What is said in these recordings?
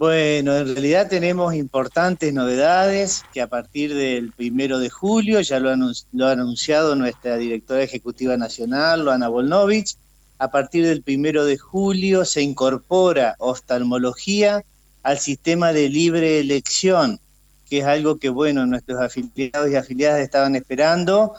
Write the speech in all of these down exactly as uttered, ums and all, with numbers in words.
Bueno, en realidad tenemos importantes novedades que a partir del primero de julio, ya lo, anun- lo ha anunciado nuestra directora ejecutiva nacional, Luana Volnovich, a partir del primero de julio se incorpora oftalmología al sistema de libre elección, que es algo que, bueno, nuestros afiliados y afiliadas estaban esperando,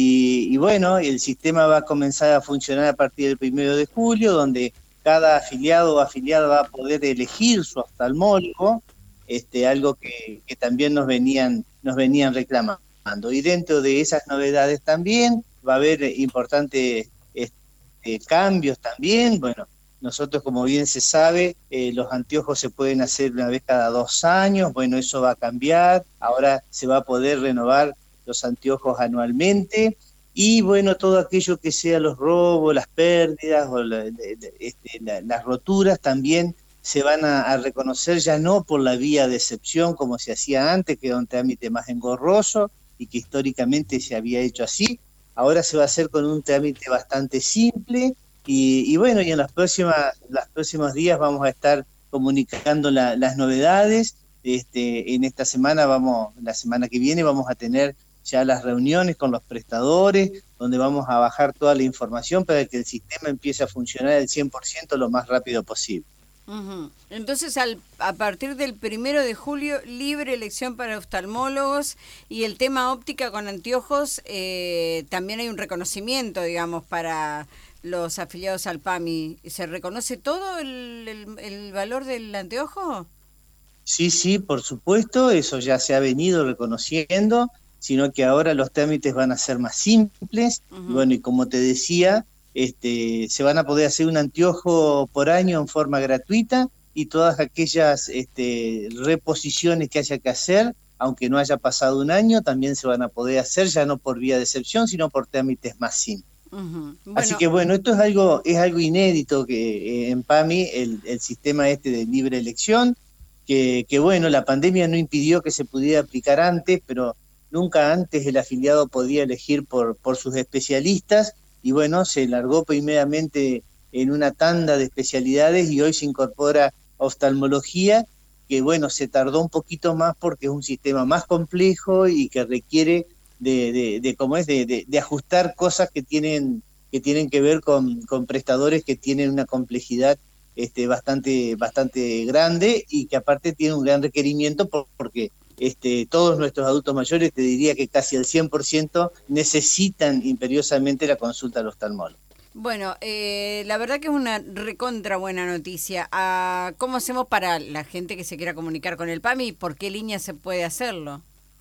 y, y bueno, el sistema va a comenzar a funcionar a partir del primero de julio, donde cada afiliado o afiliada va a poder elegir su oftalmólogo, este, algo que, que también nos venían, nos venían reclamando. Y dentro de esas novedades también va a haber importantes este, cambios también. Bueno, nosotros, como bien se sabe, eh, los anteojos se pueden hacer una vez cada dos años, bueno, eso va a cambiar, ahora se va a poder renovar los anteojos anualmente. Y bueno, todo aquello que sea los robos, las pérdidas o la, de, de, este, la, las roturas también se van a, a reconocer ya no por la vía de excepción como se hacía antes, que era un trámite más engorroso y que históricamente se había hecho así. Ahora se va a hacer con un trámite bastante simple y, y bueno, y en las próximas, los próximos días vamos a estar comunicando la, las novedades. Este, en esta semana vamos, la semana que viene vamos a tener ya las reuniones con los prestadores, donde vamos a bajar toda la información para que el sistema empiece a funcionar al cien por ciento lo más rápido posible. Uh-huh. Entonces, al, a partir del primero de julio, libre elección para oftalmólogos, y el tema óptica con anteojos, eh, también hay un reconocimiento, digamos, para los afiliados al P A M I. ¿Se reconoce todo el, el, el valor del anteojo? Sí, sí, por supuesto, eso ya se ha venido reconociendo, sino que ahora los trámites van a ser más simples. Uh-huh. Y bueno, y como te decía, este, se van a poder hacer un anteojo por año en forma gratuita, y todas aquellas este, reposiciones que haya que hacer, aunque no haya pasado un año, también se van a poder hacer, ya no por vía de excepción, sino por trámites más simples. Uh-huh. Bueno. Así que bueno, esto es algo, es algo inédito que eh, en P A M I, el, el sistema este de libre elección, que, que bueno, la pandemia no impidió que se pudiera aplicar antes, pero nunca antes el afiliado podía elegir por, por sus especialistas, y bueno, se largó primeramente en una tanda de especialidades y hoy se incorpora oftalmología, que bueno, se tardó un poquito más porque es un sistema más complejo y que requiere de, de, de ¿cómo es? De, de, de ajustar cosas que tienen que tienen que ver con, con prestadores que tienen una complejidad este, bastante, bastante grande, y que aparte tiene un gran requerimiento por, porque Este, todos nuestros adultos mayores, te diría que casi el cien por ciento necesitan imperiosamente la consulta al oftalmólogo. Bueno, eh, la verdad que es una recontra buena noticia. Ah, ¿cómo hacemos para la gente que se quiera comunicar con el P A M I? ¿Por qué línea se puede hacerlo?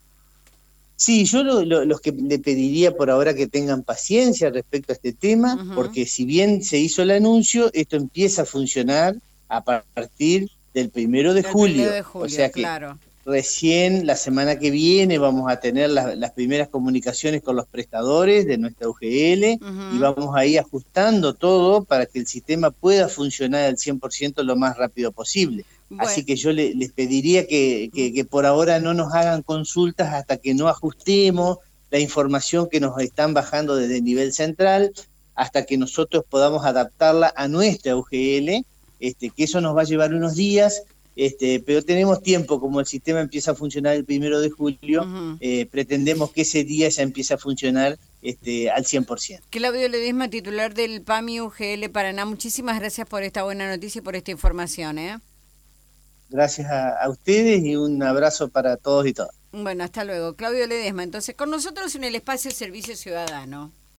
Sí, yo lo, lo, los que le pediría por ahora que tengan paciencia respecto a este tema, uh-huh. porque si bien se hizo el anuncio, esto empieza a funcionar a partir del primero de, julio, primero de julio. O sea que claro. Recién la semana que viene vamos a tener las, las primeras comunicaciones con los prestadores de nuestra U G L, uh-huh. y vamos a ir ajustando todo para que el sistema pueda funcionar al cien por ciento lo más rápido posible. Bueno. Así que yo le, les pediría que, que, que por ahora no nos hagan consultas hasta que no ajustemos la información que nos están bajando desde el nivel central, hasta que nosotros podamos adaptarla a nuestra U G L, este, que eso nos va a llevar unos días. Este, pero tenemos tiempo, como el sistema empieza a funcionar el primero de julio, uh-huh. eh, pretendemos que ese día ya empiece a funcionar este, al cien por ciento. Claudio Ledesma, titular del P A M I U G L Paraná, muchísimas gracias por esta buena noticia y por esta información. ¿eh? Gracias a, a ustedes y un abrazo para todos y todas. Bueno, hasta luego. Claudio Ledesma, entonces con nosotros en el espacio Servicio Ciudadano.